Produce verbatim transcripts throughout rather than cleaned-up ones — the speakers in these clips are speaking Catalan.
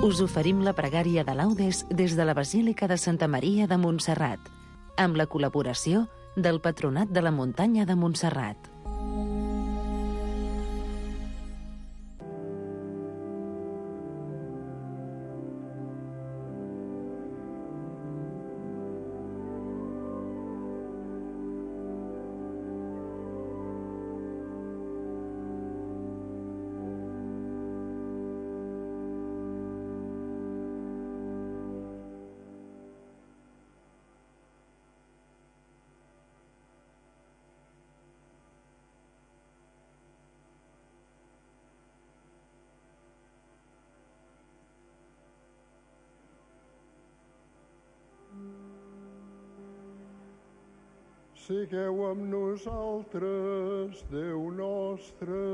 Us oferim la pregària de laudes des de la Basílica de Santa Maria de Montserrat, amb la col·laboració del Patronat de la Muntanya de Montserrat. Sigueu amb nosaltres, Déu nostre.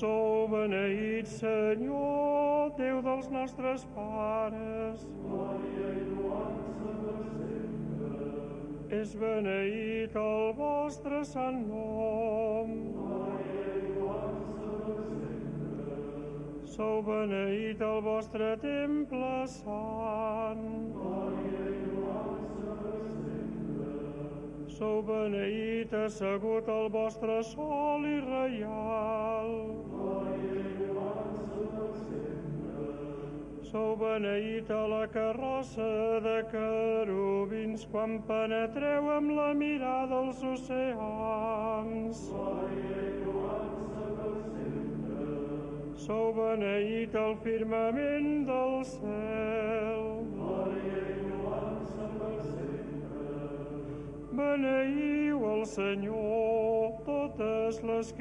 Sou beneït, Senyor, Déu dels nostres pares. Glòria i lloança per sempre. És beneït el vostre sant nom. Glòria i lloança per sempre. Sou beneït el vostre temple sant. Glòria i lloança per sempre. Sou beneït assegut al vostre sol i reial. Glòria i lloança per sempre. Sou beneït a la carrossa de querubins quan penetreu amb la mirada als oceans. Glòria i lloança per sempre. Sou beneït al firmament del cel. Glòria i lloança per sempre. Beneïu el Senyor, totes les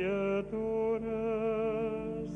criatures.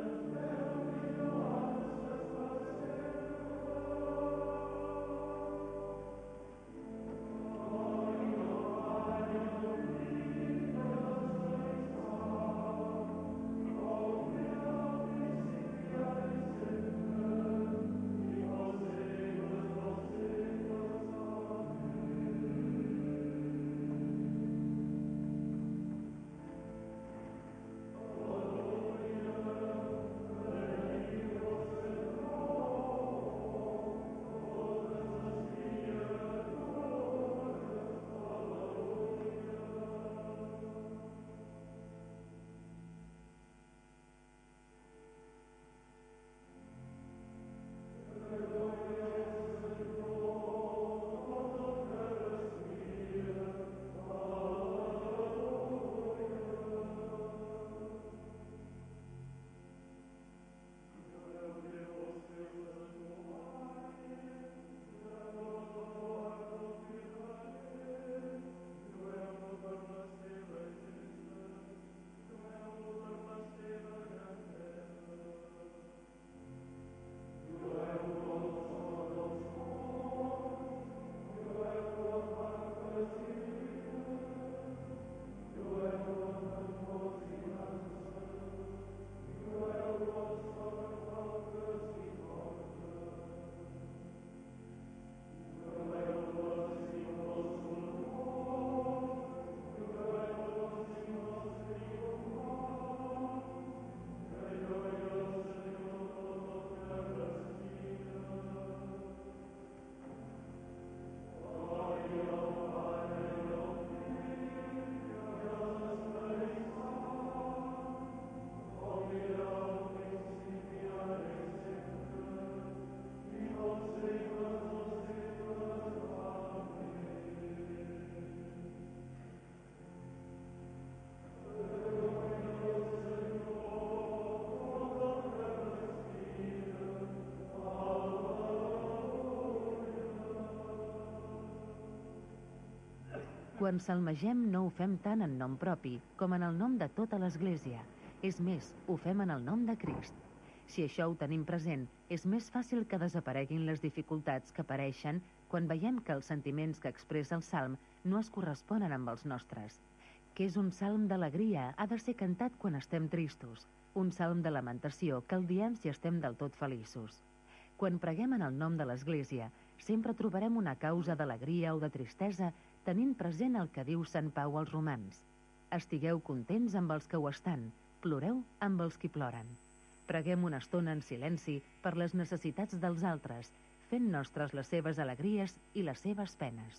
Quan salmegem no ho fem tant en nom propi com en el nom de tota l'Església. És més, ho fem en el nom de Crist. Si això ho tenim present, és més fàcil que desapareguin les dificultats que apareixen quan veiem que els sentiments que expressa el salm no es corresponen amb els nostres. Que és un salm d'alegria ha de ser cantat quan estem tristos, un salm de lamentació que el diem si estem del tot feliços. Quan preguem en el nom de l'Església, sempre trobarem una causa d'alegria o de tristesa tenint present el que diu Sant Pau als romans. Estigueu contents amb els que ho estan, ploreu amb els qui ploren. Preguem una estona en silenci per les necessitats dels altres, fent nostres les seves alegries i les seves penes.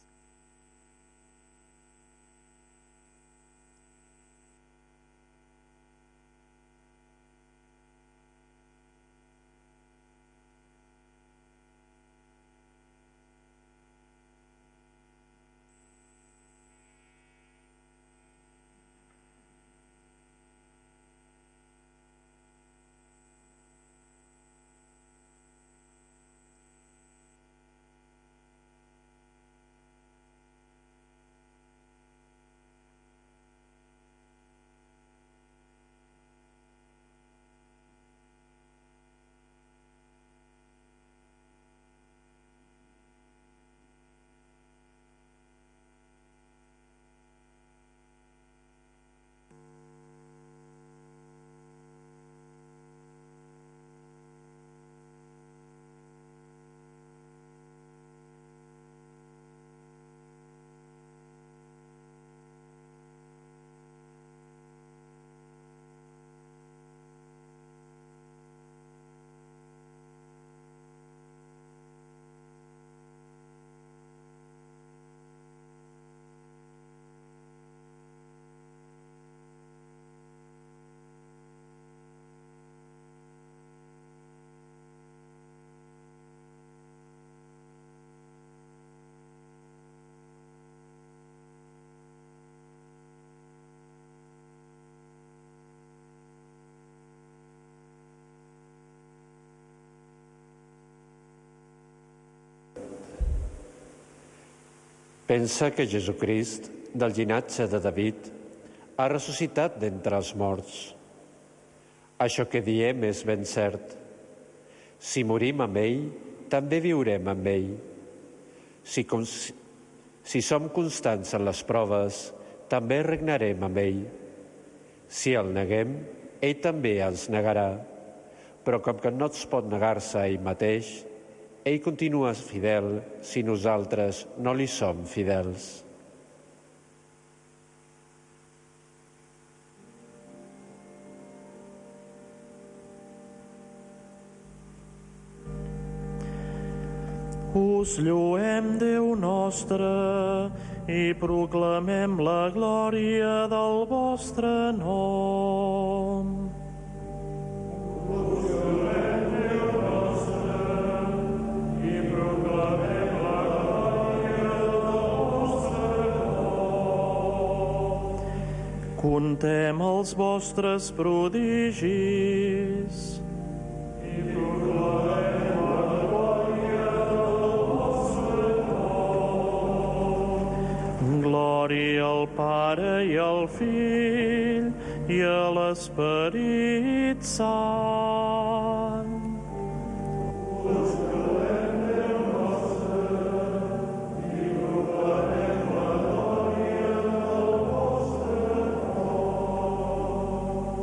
Pensa que Jesucrist, del llinatge de David, ha ressuscitat d'entre els morts. Això que diem és ben cert. Si morim amb ell, també viurem amb ell. Si, si som constants en les proves, també regnarem amb ell. Si el neguem, ell també ens negarà. Però com que no es pot negar-se a ell mateix, ell continua fidel si nosaltres no li som fidels. Us lloem, Déu nostre, i proclamem la glòria del vostre nom. Us lloem, Déu nostre, i proclamem la glòria del vostre nom. Contem els vostres prodigis i proclamem glòria al Pare i al Fill i a l'Esperit Sant. Us lloem, Déu nostre, i proclamem la glòria del vostre nom.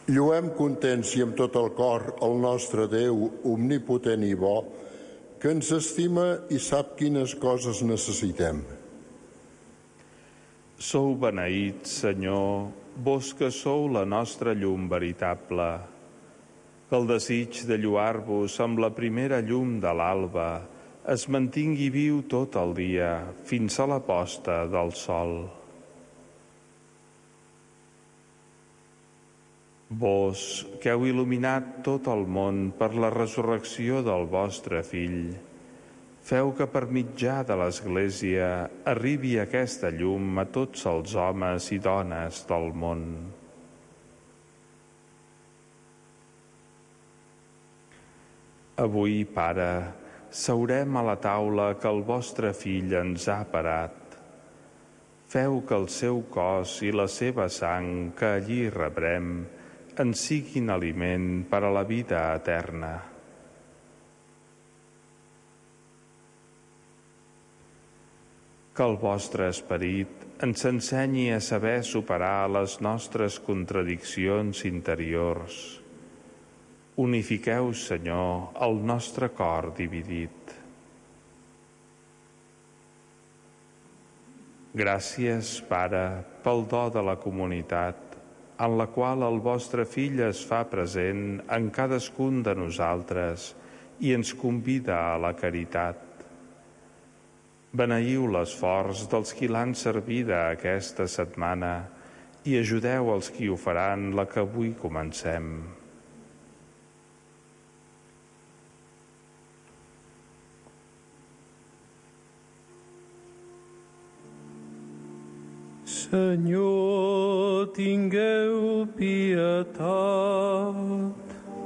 Lluem contents i amb tot el cor el nostre Déu, omnipotent i bo, que ens estima i sap quines coses necessitem. Sou beneïts, Senyor, vos que sou la nostra llum veritable, que el desig de lluar-vos amb la primera llum de l'alba es mantingui viu tot el dia fins a la posta del sol. Vos, que heu il·luminat tot el món per la resurrecció del vostre Fill, feu que per mitjà de l'Església arribi aquesta llum a tots els homes i dones del món. Avui, Pare, seurem a la taula que el vostre Fill ens ha parat. Feu que el seu cos i la seva sang que allí rebrem ens siguin aliment per a la vida eterna. Que el vostre esperit ens ensenyi a saber superar les nostres contradiccions interiors. Unifiqueu, Senyor, el nostre cor dividit. Gràcies, Pare, pel do de la comunitat, en la qual el vostre Fill es fa present en cadascun de nosaltres i ens convida a la caritat. Beneïu l'esforç dels qui l'han servida aquesta setmana i ajudeu els qui ho faran la que avui comencem. Senyor, tingueu pietat.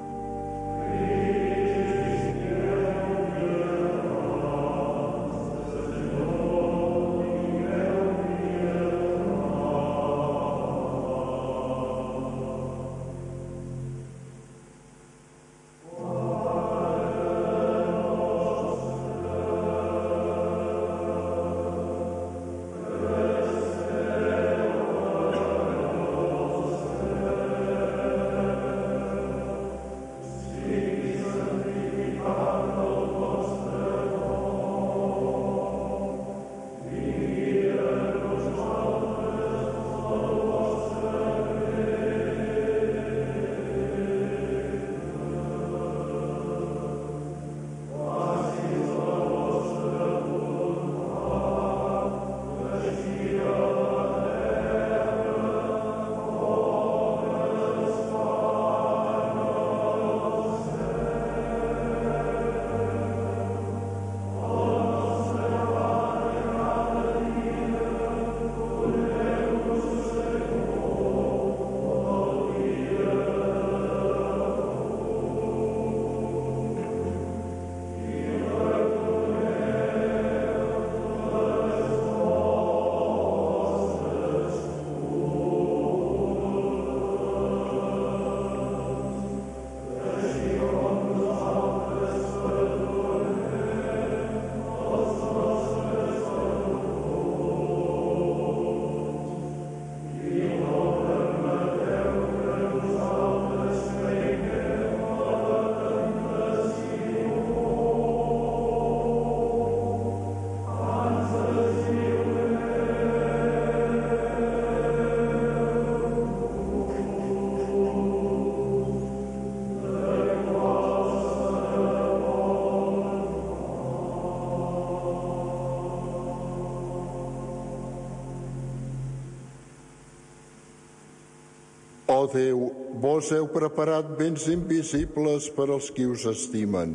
Ó Déu, vos heu preparat béns invisibles per als qui us estimen.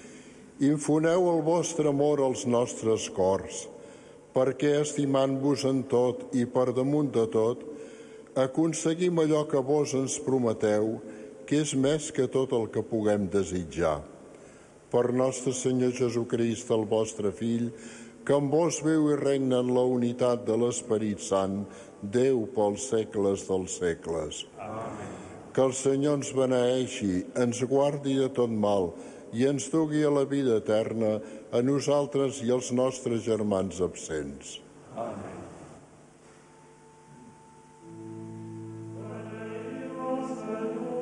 Infoneu el vostre amor als nostres cors, perquè, estimant-vos en tot i per damunt de tot, aconseguim allò que vos ens prometeu, que és més que tot el que puguem desitjar. Per nostre Senyor Jesucrist, el vostre Fill, que amb vos viu i regna en la unitat de l'Esperit Sant, Déu pels segles dels segles. Amén. Que el Senyor ens beneeixi, ens guardi de tot mal i ens dugui a la vida eterna a nosaltres i als nostres germans absents. Amén. Beneïu, Senyor,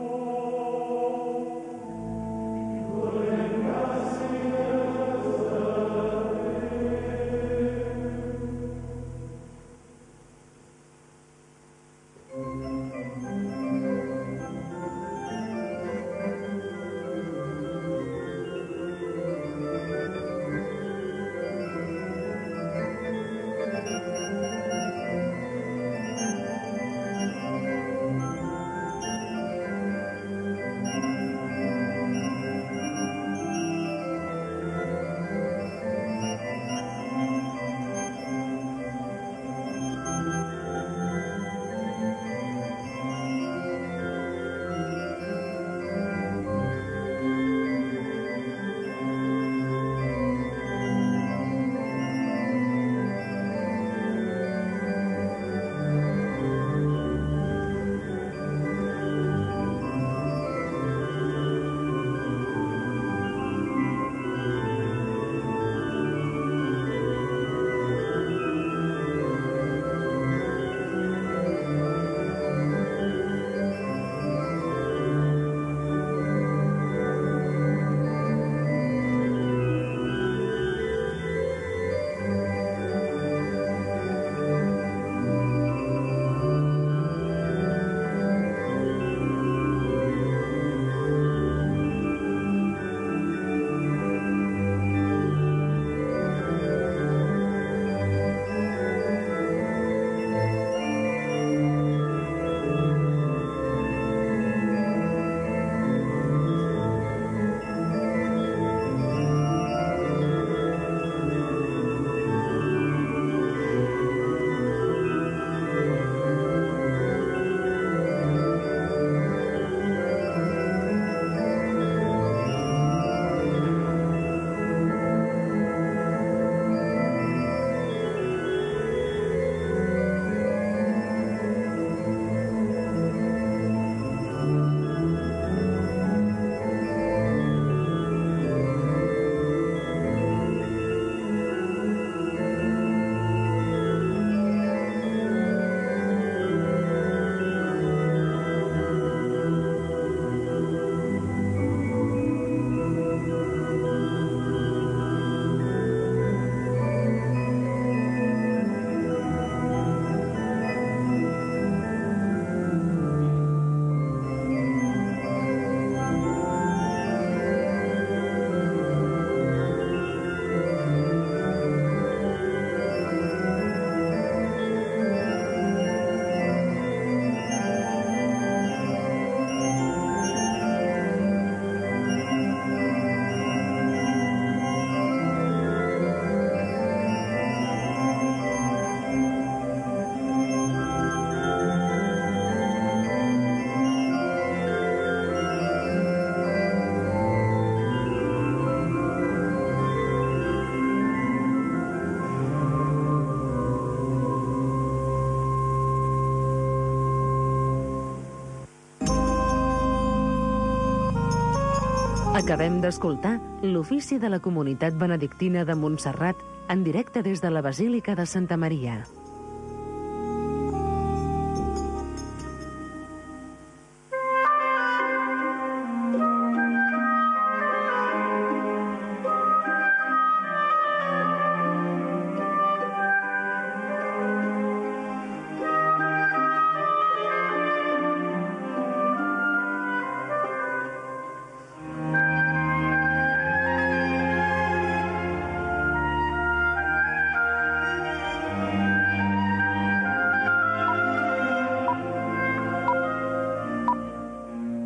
Acabem d'escoltar l'ofici de la Comunitat Benedictina de Montserrat en directe des de la Basílica de Santa Maria.